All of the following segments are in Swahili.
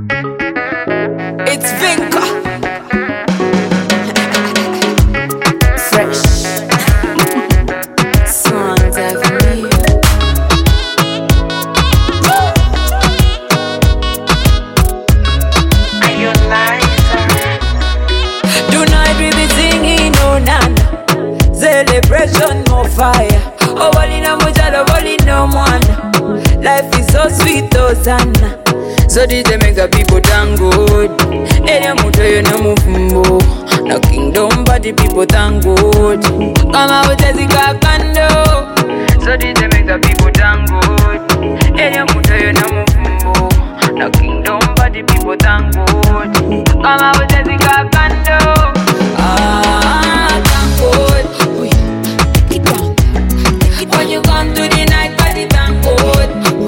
It's Vinka. Fresh songs every year. Are you lighter? Tonight we be singing oh nana, celebration more fire. Oh walina mujalo walina mwana. Life is so sweet oh sana. So DJ make the people thank God. Enya muto yo no mufumbo. No kingdom but the people thank God. Kama utazika kando. So DJ make the people thank God. Enya muto yo no mufumbo. No kingdom but the people thank God. Kama utazika kando. Thank God. When you come to the night party, thank God.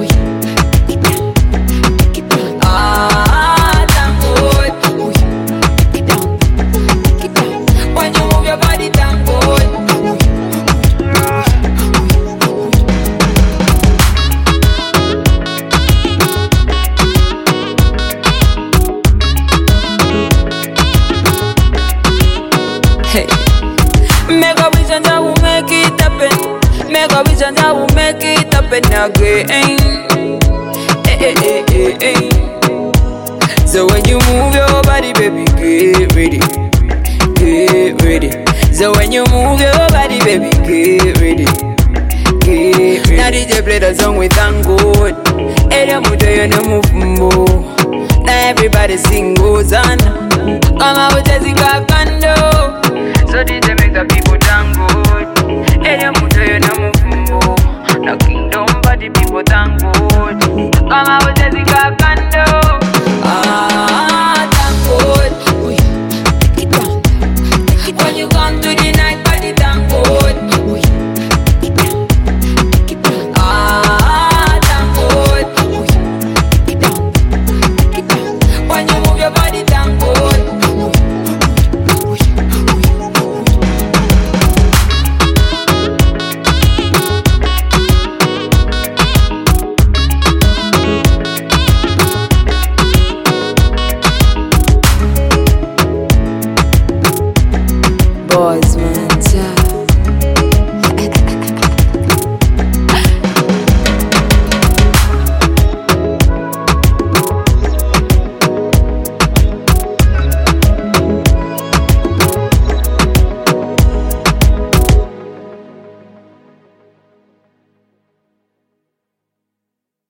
Hey. Make a wish and I will make it happen. Make a wish and I will make it happen again. Hey, hey, hey, hey. So when you move your body, baby, get ready. Get ready. So when you move your body, baby, get ready. Get ready. Now DJ play the song with thank God. Ella muto yo no mufumbo. Now everybody sing goes on. Come out with